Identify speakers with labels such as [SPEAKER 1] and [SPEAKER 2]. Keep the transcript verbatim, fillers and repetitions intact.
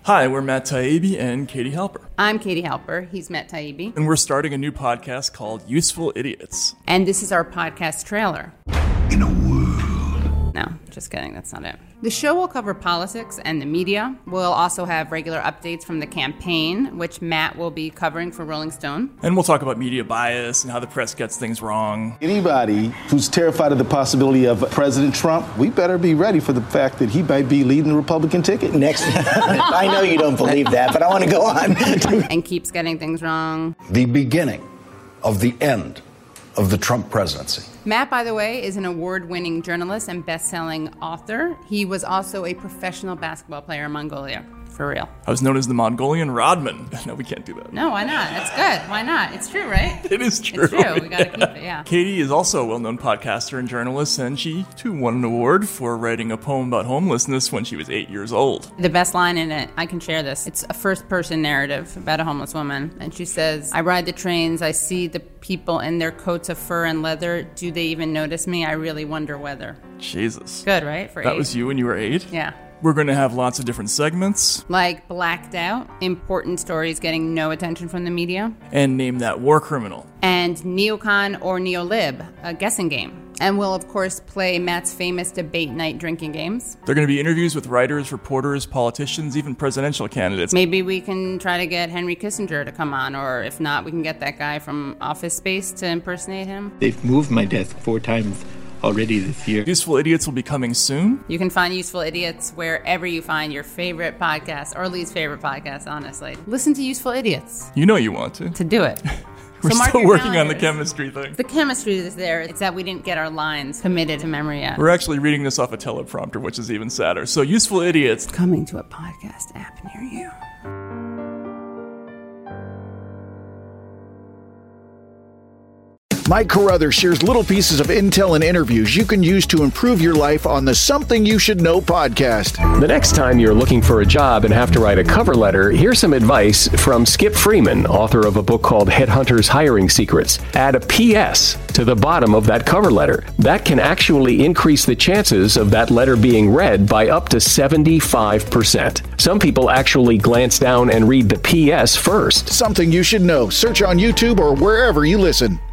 [SPEAKER 1] Hi, we're Matt Taibbi and Katie Halper.
[SPEAKER 2] I'm Katie Halper. He's Matt Taibbi.
[SPEAKER 1] And we're starting a new podcast called Useful Idiots.
[SPEAKER 2] And this is our podcast trailer.
[SPEAKER 3] In a world.
[SPEAKER 2] No, just kidding. That's not it. The show will cover politics and the media. We'll also have regular updates from the campaign, which Matt will be covering for Rolling Stone.
[SPEAKER 1] And we'll talk about media bias and how the press gets things wrong.
[SPEAKER 4] Anybody who's terrified of the possibility of President Trump, we better be ready for the fact that he might be leading the Republican ticket.
[SPEAKER 5] Next, I know you don't believe that, but I want to go on.
[SPEAKER 2] And keeps getting things wrong.
[SPEAKER 3] The beginning of the end of the Trump presidency.
[SPEAKER 2] Matt, by the way, is an award-winning journalist and best-selling author. He was also a professional basketball player in Mongolia. For real.
[SPEAKER 1] I was known as the Mongolian Rodman. No, we can't do that.
[SPEAKER 2] No, why not? That's good. Why not? It's true, right?
[SPEAKER 1] It is true.
[SPEAKER 2] It's true. We got to keep it, yeah.
[SPEAKER 1] Katie is also a well-known podcaster and journalist, and she, too, won an award for writing a poem about homelessness when she was eight years old.
[SPEAKER 2] The best line in it, I can share this. It's a first-person narrative about a homeless woman. And she says, I ride the trains, I see the people in their coats of fur and leather. Do they even notice me? I really wonder whether.
[SPEAKER 1] Jesus.
[SPEAKER 2] Good, right? For
[SPEAKER 1] that
[SPEAKER 2] eight.
[SPEAKER 1] was you when you were eight?
[SPEAKER 2] Yeah.
[SPEAKER 1] We're going to have lots of different segments.
[SPEAKER 2] Like Blacked Out, important stories getting no attention from the media.
[SPEAKER 1] And Name That War Criminal.
[SPEAKER 2] And Neocon or Neolib, a guessing game. And we'll, of course, play Matt's famous debate night drinking games.
[SPEAKER 1] There are going to be interviews with writers, reporters, politicians, even presidential candidates.
[SPEAKER 2] Maybe we can try to get Henry Kissinger to come on, or if not, we can get that guy from Office Space to impersonate him.
[SPEAKER 6] They've moved my desk four times already this year.
[SPEAKER 1] Useful Idiots will be coming soon.
[SPEAKER 2] You can find Useful Idiots wherever you find your favorite podcast, or least favorite podcast, honestly. Listen to Useful Idiots.
[SPEAKER 1] You know you want to.
[SPEAKER 2] To do it.
[SPEAKER 1] We're
[SPEAKER 2] so
[SPEAKER 1] still working calendars. on the chemistry thing.
[SPEAKER 2] The chemistry is there. It's that we didn't get our lines committed to memory yet.
[SPEAKER 1] We're actually reading this off a teleprompter, which is even sadder. So Useful Idiots.
[SPEAKER 2] Coming to a podcast app near you.
[SPEAKER 7] Mike Carruthers shares little pieces of intel and interviews you can use to improve your life on the Something You Should Know podcast.
[SPEAKER 8] The next time you're looking for a job and have to write a cover letter, here's some advice from Skip Freeman, author of a book called Headhunters Hiring Secrets. Add a P S to the bottom of that cover letter. That can actually increase the chances of that letter being read by up to seventy-five percent. Some people actually glance down and read the P S first.
[SPEAKER 7] Something You Should Know. Search on YouTube or wherever you listen.